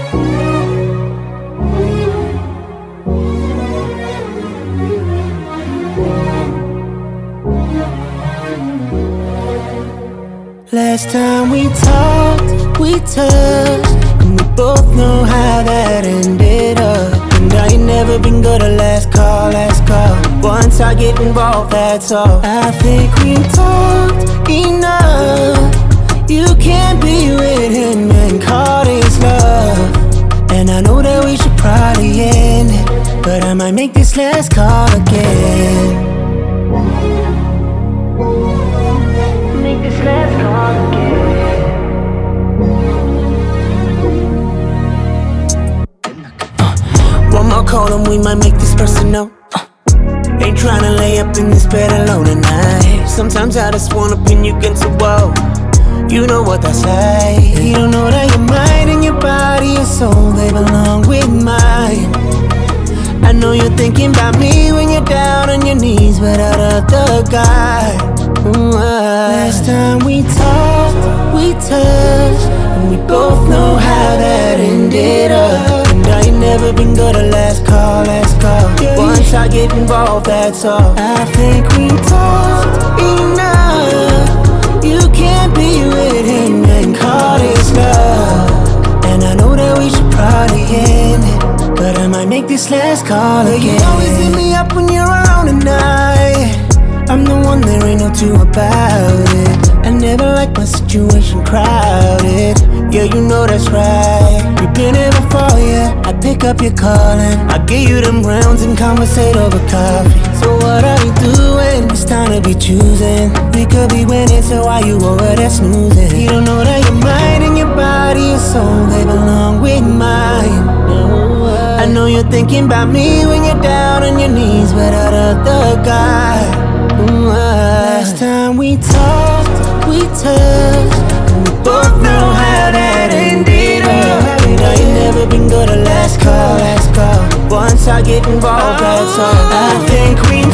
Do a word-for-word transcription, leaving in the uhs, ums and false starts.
Last time we talked, we touched, and we both know how that ended up. And I ain't never been good at last call, last call. Once I get involved, that's all. I think we talked enough. You can't be with him and call this love. And I know that we should probably end it, but I might make this last call again. Make this last call again. uh, One more call and we might make this personal. uh, Ain't tryna lay up in this bed alone tonight. Sometimes I just wanna pin you against the wall. You know what that's like. You don't know that your mind and your body and soul, they belong with mine. I know you're thinking about me when you're down on your knees without other guy. Ooh, last time we talked, we touched, and we both know how that ended up. And I ain't never been good at last call, last call. Once I get involved, that's all. I think we talked enough. You can't be with him and call this love. And I know that we should probably end it, but I might make this last call again. You always hit me up when you're around at night. I'm the one, there ain't no two about it. I never like my situation crowded. Yeah, you know that's right. You've been here before, yeah. I pick up your calling. I give you them rounds and conversate over coffee. So what are we doing? It's time to be choosing. We could be winning, so why you over there snoozing? You don't know that your mind and your body and soul, they belong with mine. I know you're thinking about me when you're down on your knees without other guy. Ooh, last time we talked, we touched, and we both know how that ended up. And I ain't never been good at last call, last call. Once I get involved, that's all. I think we